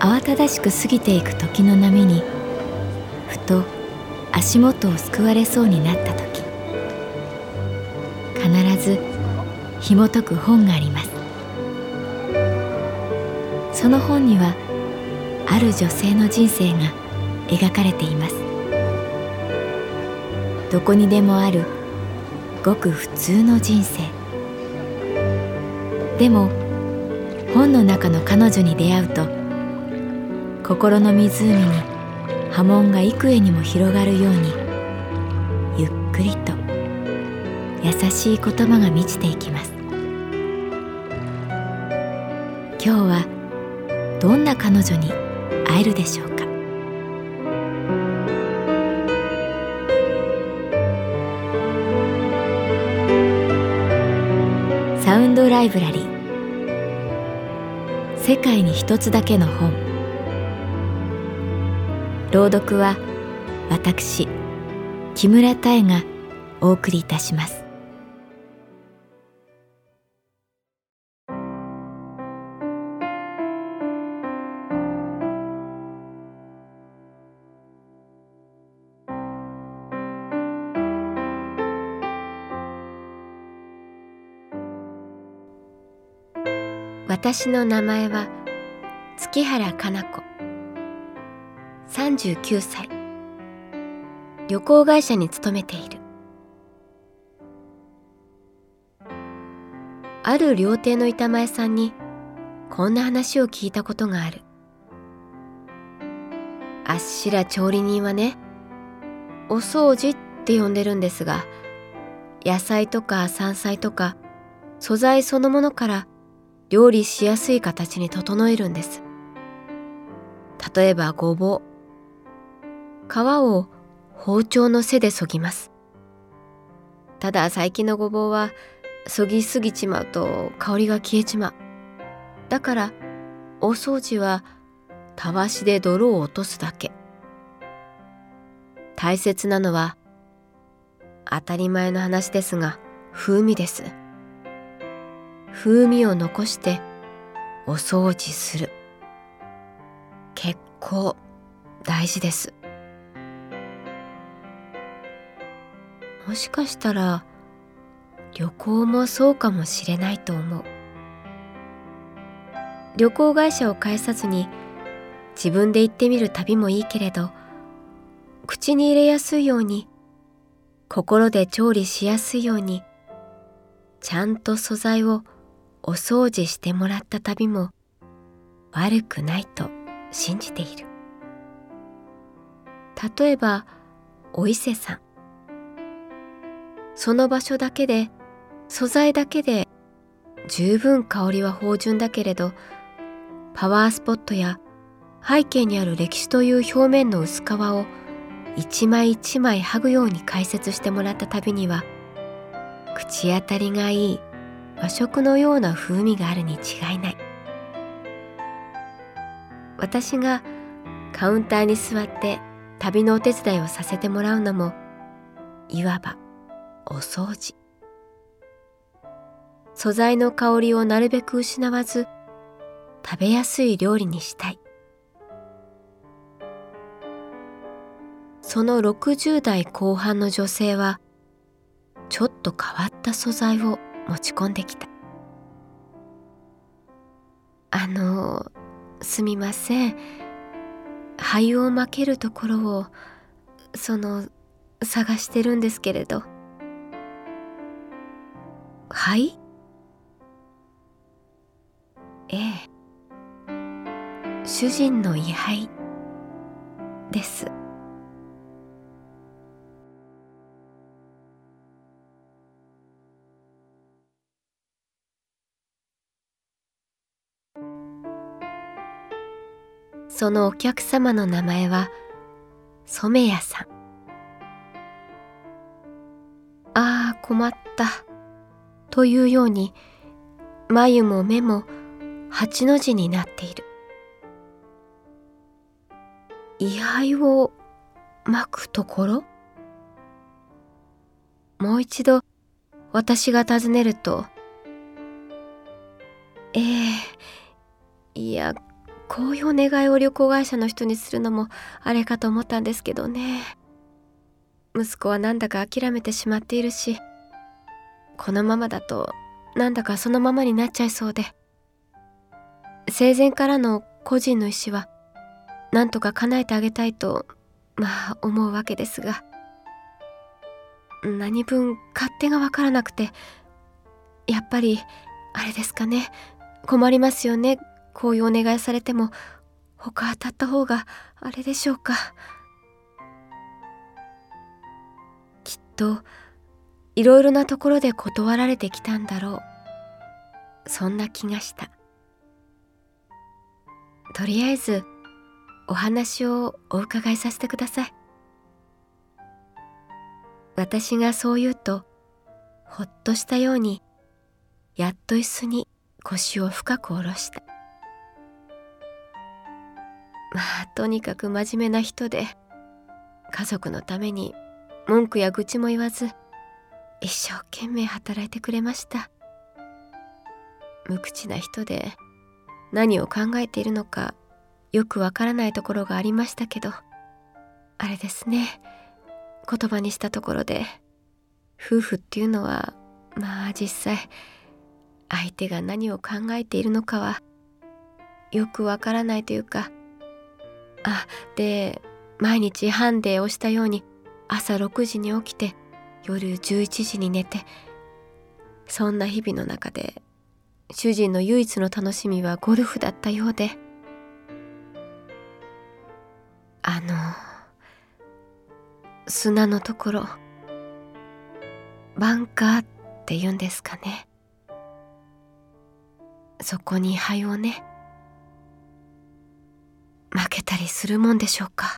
慌ただしく過ぎていく時の波にふと足元をすくわれそうになった時、必ず紐解く本があります。その本にはある女性の人生が描かれています。どこにでもあるごく普通の人生。でも本の中の彼女に出会うと、心の湖に波紋が幾重にも広がるように、ゆっくりと優しい言葉が満ちていきます。今日はどんな彼女に会えるでしょうか。サウンドライブラリー、世界に一つだけの本。朗読は私木村多江がお送りいたします。私の名前は月原かな子、39歳、旅行会社に勤めている。ある料亭の板前さんにこんな話を聞いたことがある。あっしら調理人はね、お掃除って呼んでるんですが、野菜とか山菜とか素材そのものから料理しやすい形に整えるんです。例えばごぼう、皮を包丁の背で削ぎます。ただ最近のごぼうは削ぎすぎちまうと香りが消えちまう。だからお掃除はたわしで泥を落とすだけ。大切なのは当たり前の話ですが風味です。風味を残してお掃除する。結構大事です。もしかしたら旅行もそうかもしれないと思う。旅行会社を介さずに自分で行ってみる旅もいいけれど、口に入れやすいように、心で調理しやすいように、ちゃんと素材をお掃除してもらった旅も悪くないと信じている。例えばお伊勢さん、その場所だけで素材だけで十分香りは芳醇だけれど、パワースポットや背景にある歴史という表面の薄皮を一枚一枚剥ぐように解説してもらった旅には、口当たりがいい和食のような風味があるに違いない。私がカウンターに座って旅のお手伝いをさせてもらうのも、いわばお掃除。素材の香りをなるべく失わず食べやすい料理にしたい。その60代後半の女性はちょっと変わった素材を持ち込んできた。すみません、灰をまけるところを探してるんですけれど。灰？ええ、主人の位牌です。そのお客様の名前は染谷さん。ああ、困ったというように眉も目も8の字になっている。位牌をまくところ？もう一度私が尋ねると、いや、 こういうお願いを旅行会社の人にするのもあれかと思ったんですけどね。息子はなんだか諦めてしまっているし、このままだとなんだかそのままになっちゃいそうで、生前からの個人の意思はなんとか叶えてあげたいと思うわけですが、何分勝手がわからなくて、やっぱりあれですかね、困りますよね。こういうお願いされても他当たった方があれでしょうか。きっといろいろなところで断られてきたんだろう。そんな気がした。とりあえずお話をお伺いさせてください。私がそう言うとほっとしたように、やっと椅子に腰を深く下ろした。とにかく真面目な人で、家族のために文句や愚痴も言わず一生懸命働いてくれました。無口な人で何を考えているのかよくわからないところがありましたけど、あれですね、言葉にしたところで夫婦っていうのは実際相手が何を考えているのかはよくわからないというか、で毎日ハンデをしたように朝6時に起きて夜11時に寝て、そんな日々の中で主人の唯一の楽しみはゴルフだったようで、砂のところ、バンカーって言うんですかね。そこに灰をね、負けたりするもんでしょうか。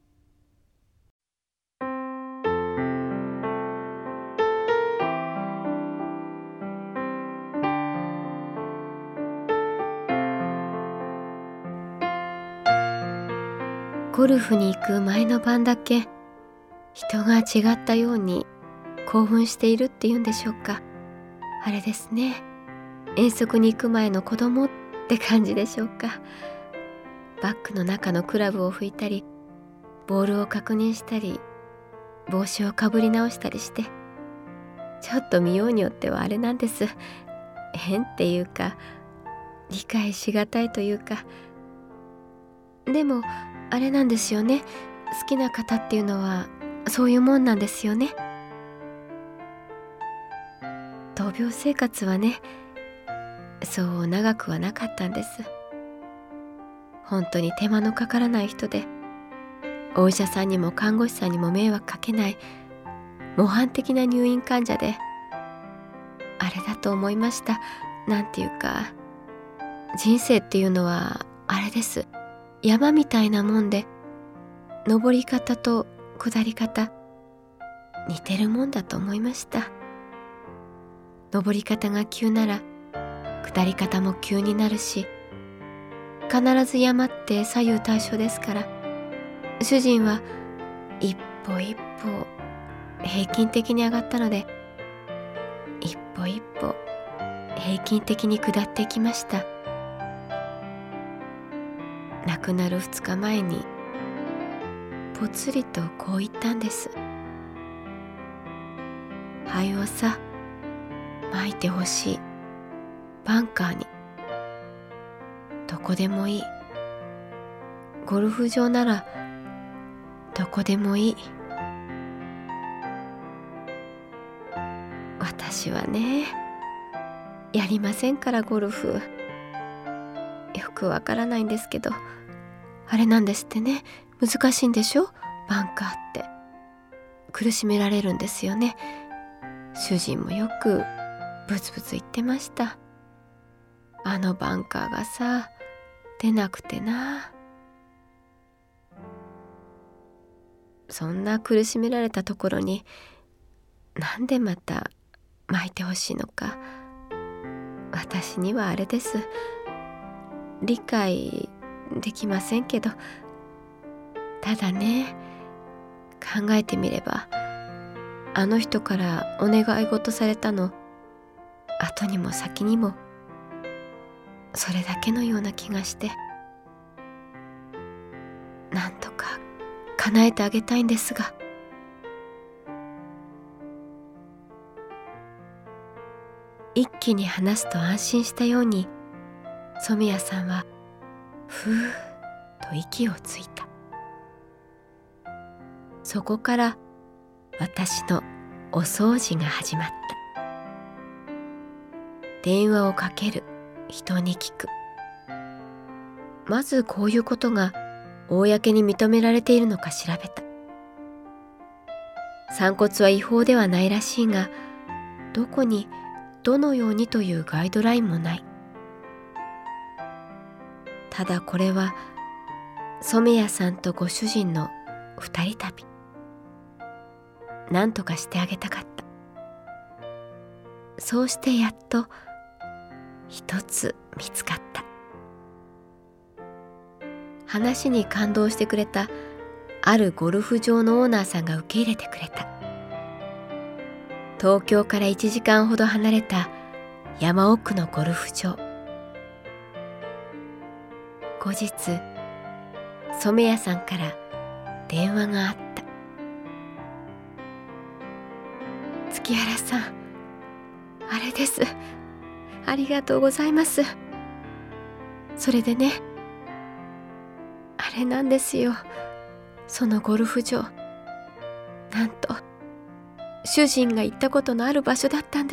ゴルフに行く前の晩だけ人が違ったように興奮しているっていうんでしょうか。あれですね、遠足に行く前の子供って感じでしょうか。バッグの中のクラブを拭いたり、ボールを確認したり、帽子をかぶり直したりして、ちょっと見ようによってはあれなんです。変っていうか、理解しがたいというか。でもあれなんですよね、好きな方っていうのはそういうもんなんですよね。闘病生活はね、そう長くはなかったんです。本当に手間のかからない人で、お医者さんにも看護師さんにも迷惑かけない模範的な入院患者で、あれだと思いました。なんていうか、人生っていうのはあれです、山みたいなもんで、登り方と下り方似てるもんだと思いました。登り方が急なら下り方も急になるし、必ず山って左右対称ですから、主人は一歩一歩平均的に上がったので、一歩一歩平均的に下っていきました。亡くなる2日前にぽつりとこう言ったんです。灰をさ、撒いてほしい。バンカーに。どこでもいい。ゴルフ場ならどこでもいい。私はね、やりませんからゴルフ。よくわからないんですけど、あれなんですってね、難しいんでしょ、バンカーって。苦しめられるんですよね。主人もよくブツブツ言ってました。あのバンカーがさ、出なくてな。そんな苦しめられたところに、なんでまた撒いてほしいのか、私にはあれです。理解できませんけど、ただね、考えてみれば、あの人からお願い事されたの、後にも先にもそれだけのような気がして、 叶えてあげたいんですが。一気に話すと安心したように、染谷さんはふーっと息をついた。そこから私のお掃除が始まった。電話をかける、人に聞く。まずこういうことが公に認められているのか調べた。散骨は違法ではないらしいが、どこにどのようにというガイドラインもない。ただこれは染谷さんとご主人の二人旅。何とかしてあげたかった。そうしてやっと一つ見つかった。話に感動してくれたあるゴルフ場のオーナーさんが受け入れてくれた。東京から1時間ほど離れた山奥のゴルフ場。後日、染谷さんから電話があった。月原さん、あれです。ありがとうございます。それでね、あれなんですよ。そのゴルフ場、なんと主人が行ったことのある場所だったんです。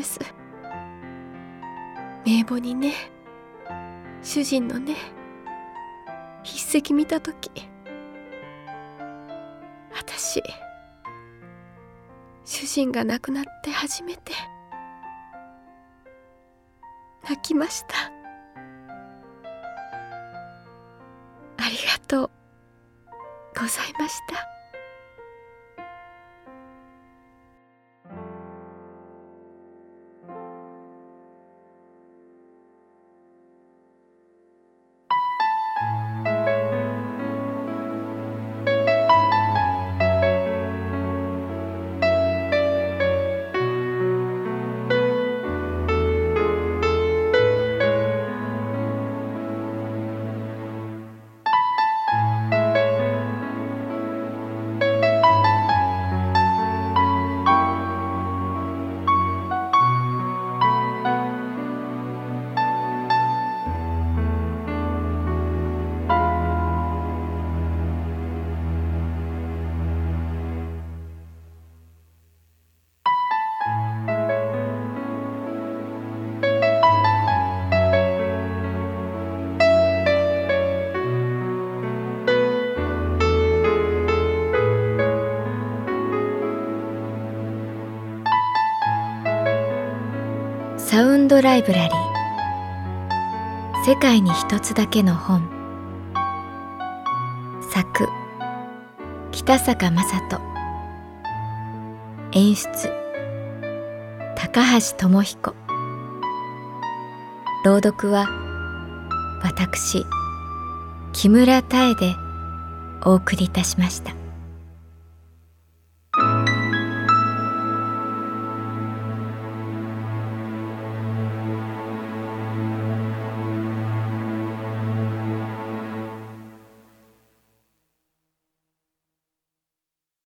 名簿にね、主人のね、筆跡見たとき、私、主人が亡くなって初めて泣きました。ありがとうございました。サウンドライブラリー、世界に一つだけの本。作、北坂雅人。演出、高橋智彦。朗読は私、木村多江でお送りいたしました。